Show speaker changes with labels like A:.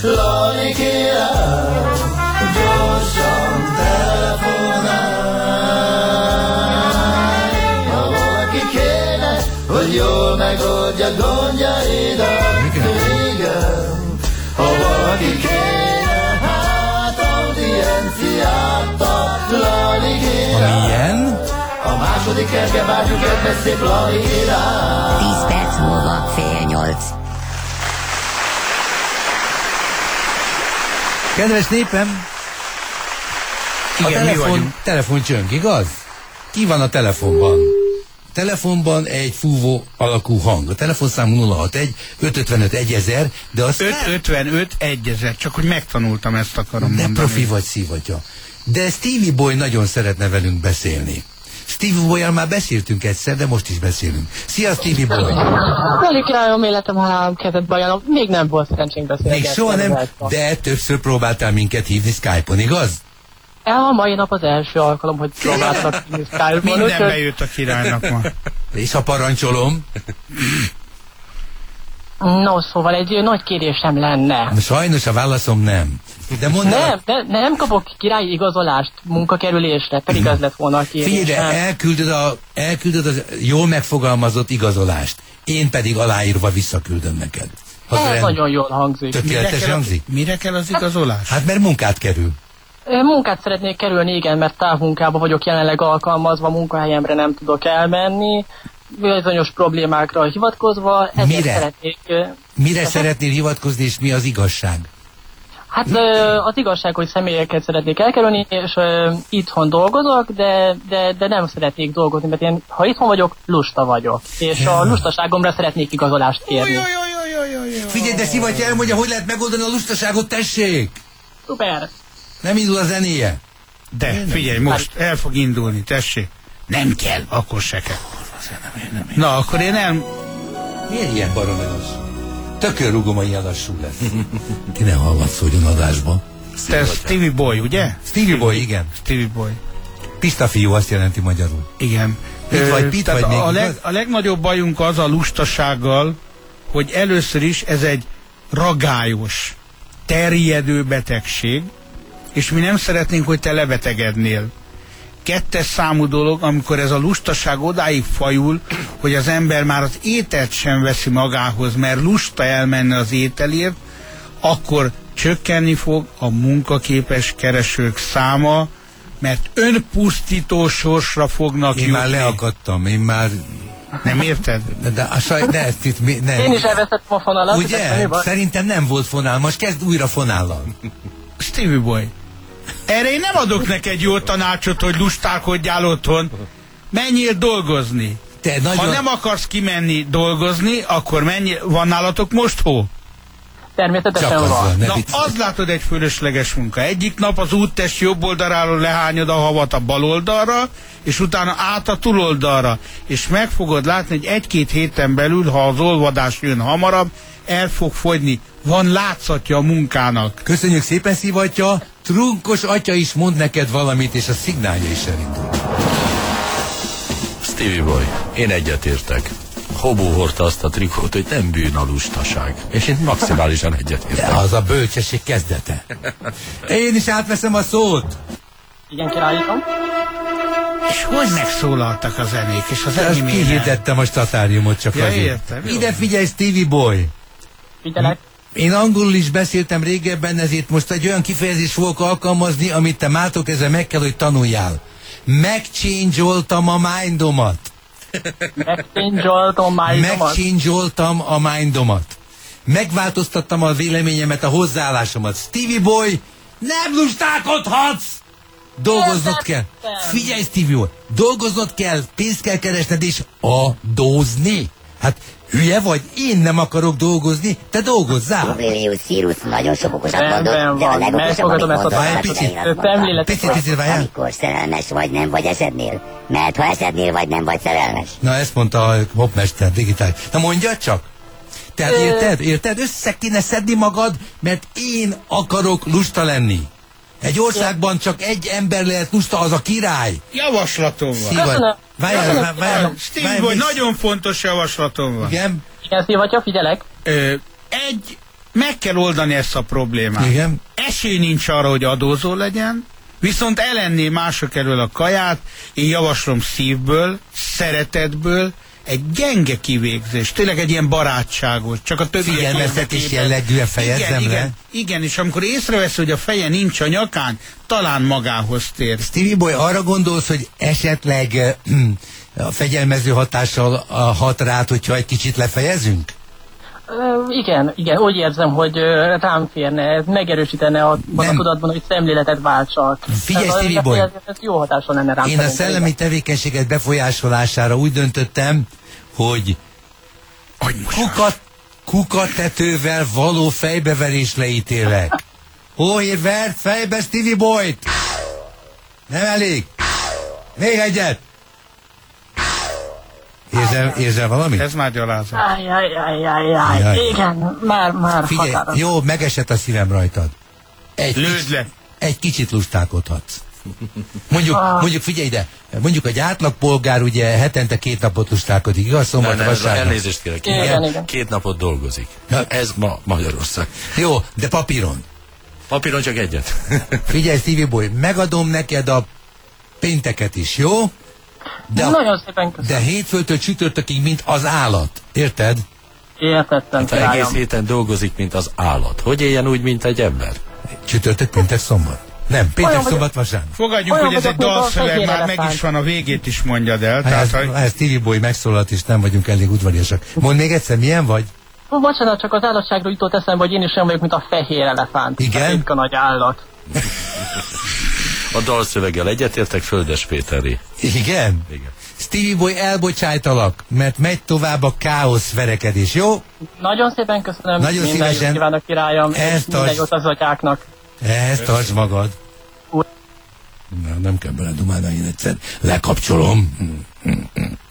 A: Lali kérem, gyorsan telefonálj. Ha valaki kéne, hogy jól megoldja gondjaidat, igen. Ha valaki kéne, hát audienciát tart. Lali kérem.
B: Milyen?
A: A második kertbe várjuk egy szép Lali kérem.
C: 10 perc múlva 7:30.
B: Kedves népem,
D: Igen,
B: telefon csöng, igaz? Ki van a telefonban? Telefonban egy fúvó alakú hang. A telefonszám 061 555 1000, de azt
D: 555 1000, csak hogy megtanultam, ezt akarom mondani.
B: De profi vagy, szívatja. De Stevie Boy nagyon szeretne velünk beszélni. Stevie Boy-jal már beszéltünk egyszer, de most is beszélünk. Szia, Stevie Boy!
E: Lali királyom, életem halálom kezdett bajanom. Még nem volt szerencsénk beszélni.
B: Még soha nem, de többször próbáltál minket hívni Skype-on, igaz?
E: A mai nap az első alkalom, hogy próbáltak hívni Skype-on.
D: Minden bejött a királynak ma.
B: És ha parancsolom?
E: No, szóval egy nagy kérésem lenne.
B: Sajnos a válaszom nem. De
E: nem kapok királyi igazolást munkakerülésre, pedig ez lett volna a kérésem.
B: Figyelj, elküldöd az jól megfogalmazott igazolást. Én pedig aláírva visszaküldöm neked.
E: Ez nagyon jól hangzik.
B: Tökéletes hangzik?
D: Mire kell az igazolás?
B: Hát mert munkát kerül.
E: Munkát szeretnék kerülni, igen, mert távmunkában vagyok jelenleg alkalmazva, munkahelyemre nem tudok elmenni, bizonyos problémákra hivatkozva.
B: Mire szeretnél hivatkozni, és mi az igazság?
E: Hát az igazság, hogy személyeket szeretnék elkerülni, és itthon dolgozok, de nem szeretnék dolgozni, mert én, ha itthon vagyok, lusta vagyok. És a lustaságomra szeretnék igazolást kérni.
B: Figyelj, de Szivatya elmondja, hogy lehet megoldani a lustaságot, tessék!
E: Szuper!
B: Nem indul a zenéje?
D: De, figyelj, most el fog indulni, tessék. Nem kell, akkor se kell. Na, akkor én
B: Miért ilyen baromenos? Tökörrugom, hogy ilyen lassú lesz. Ki ne hallatszódjon adásba.
D: Te Stevie Boy, ugye?
B: Stevie Boy, igen.
D: Stevie Boy.
B: Pista fiú, azt jelenti magyarul.
D: Igen.
B: Pit vagy még
D: a legnagyobb bajunk az a lustasággal, hogy először is ez egy ragályos, terjedő betegség, és mi nem szeretnénk, hogy te lebetegednél. 2. számú dolog, amikor ez a lustaság odáig fajul, hogy az ember már az ételt sem veszi magához, mert lusta elmenni az ételért, akkor csökkenni fog a munkaképes keresők száma, mert önpusztító sorsra fognak jutni.
B: Én már leakadtam,
D: Nem érted?
E: Én is elvesztettem a fonalat.
B: Ugye? Szerintem nem volt fonál, most kezd újra fonállal.
D: Stevie Boy, erre én nem adok neked jó tanácsot, hogy lustálkodjál otthon. Menjél dolgozni. Ha nem akarsz kimenni dolgozni, akkor menjél. Van nálatok most hó?
E: Természetesen van.
D: Na, az látod egy fölösleges munka. Egyik nap az úttest jobb oldaláról lehányod a havat a bal oldalra, és utána át a túloldalra. És meg fogod látni, hogy 1-2 héten belül, ha az olvadás jön hamarabb, el fog fogyni. Van látszatja a munkának.
B: Köszönjük szépen, Szivatya. Trunkos atya is mond neked valamit, és a szignálja is elindul.
F: Stevie Boy, én egyetértek. Hobó hordta azt a trikót, hogy nem bűn a lustaság. És én maximálisan egyetértek.
B: De az a bölcsesség kezdete. Én is átveszem a szót.
E: Igen, királyom.
D: És hogy megszólaltak a zenék, és az enyémére?
B: Kihirdettem a statáriumot csak azért.
D: Értem,
B: ide figyelj, Stevie Boy.
E: Figyelek.
B: Én angolul is beszéltem régebben, ezért most egy olyan kifejezést fogok alkalmazni, amit te mától kezdve meg kell, hogy tanuljál. Megchange-oltam a mindomat. Megchange-oltam a mindomat. Megváltoztattam a véleményemet, a hozzáállásomat. Stevie Boy, nem lustálkodhatsz! Dolgoznod kell. Figyelj, Stevie Boy, dolgoznod kell, pénzt kell keresned és adózni. Hát hülye vagy, én nem akarok dolgozni, te dolgozzál.
C: Publius Cyrus nagyon sok okosat mondott, de a legokosabb, amit mondott,
B: picit várjál.
C: Amikor szerelmes vagy, nem vagy esednél. Mert ha esednél vagy, nem vagy szerelmes.
B: Na ezt mondta a hopmester digitális. Na mondja csak. Tehát érted? Össze kéne szedni magad, mert én akarok lusta lenni. Egy országban csak egy ember lehet lusta, az a király.
D: Javaslatom van.
B: Várjál.
D: Steve Boy, nagyon fontos javaslatom van.
B: Igen?
E: Igen, Szivatya, figyelek.
D: Egy meg kell oldani ezt a problémát.
B: Igen.
D: Esély nincs arra, hogy adózó legyen, viszont elenné mások elől a kaját, én javaslom szívből, szeretetből, egy gyenge kivégzés, tényleg egy ilyen barátságos, csak a többiek
B: figyelmeztetés jellegűen fejezzem
D: igen,
B: le.
D: Igen, és amikor észrevesz, hogy a feje nincs a nyakán, talán magához tér.
B: Stevie Boy, arra gondolsz, hogy esetleg a fegyelmező hatással hat rád, hogyha egy kicsit lefejezünk?
E: Igen, úgy érzem, hogy rám férne, ez megerősítene a tudatban, hogy szemléletet váltsak.
B: Figyelj, Stevie Boy!
E: Ez jó hatással lenne rám.
B: Én a szellemi tevékenységet befolyásolására úgy döntöttem, hogy kukatetővel való fejbeverés leítélek. Hóhér vert fejbe Stevie Boyt! Nem elég? Még egyet! Érzel valamit?
D: Ez már gyalázat.
E: Ajjajjajjajjaj. Igen, már
B: Figyelj,
E: határos.
B: jó, megesett a szívem rajtad.
D: Lőd le!
B: Egy kicsit lustálkodhatsz. Mondjuk figyelj ide, mondjuk egy átlagpolgár ugye hetente 2 napot lustálkodik, igaz? Szombat, vasárnap.
F: Elnézést kérek.
E: Igen.
F: 2 napot dolgozik. Ez ma Magyarország.
B: Jó, de papíron.
F: Papíron csak egyet.
B: Figyelj, Stevie Boy, megadom neked a pénteket is, jó?
E: Nagyon szépen köszönöm.
B: De hétfőtől csütörtökig, mint az állat. Érted?
E: Értettem,
F: Hát egész héten dolgozik, mint az állat. Hogy éljen úgy, mint egy ember?
B: Csütörtök, péntek, szombat. Nem, péntek,
E: Olyan
B: szombat, vasárnap.
D: Fogadjuk,
E: Olyan
D: hogy ez egy
E: vagyok, mint a
D: dalszöveg,
E: fehér
D: már meg
E: elefánt.
D: is van, a végét is mondjad el.
B: Ha ez Stevie Boy megszólalt, és nem vagyunk elég udvariasak. Mondd még egyszer, milyen vagy?
E: Bocsánat, csak az állatságról jutott eszembe, hogy én is olyan vagyok, mint a fehér elefánt.
B: Igen?
E: A ritka nagy állat.
F: A dalszöveggel egyetértek, Földes Péteri.
B: Igen?
F: Igen.
B: Stevie Boy, elbocsájtalak, mert megy tovább a káosz verekedés, jó?
E: Nagyon szépen köszönöm.
B: Nagyon
E: minden
B: szívesen.
E: jót kívánok, királyom.
B: Ezt
E: És minden
B: tartsd.
E: jót az atyáknak.
B: Ehhez tartsd magad. Nem kell bele dumálni, én egyszer lekapcsolom.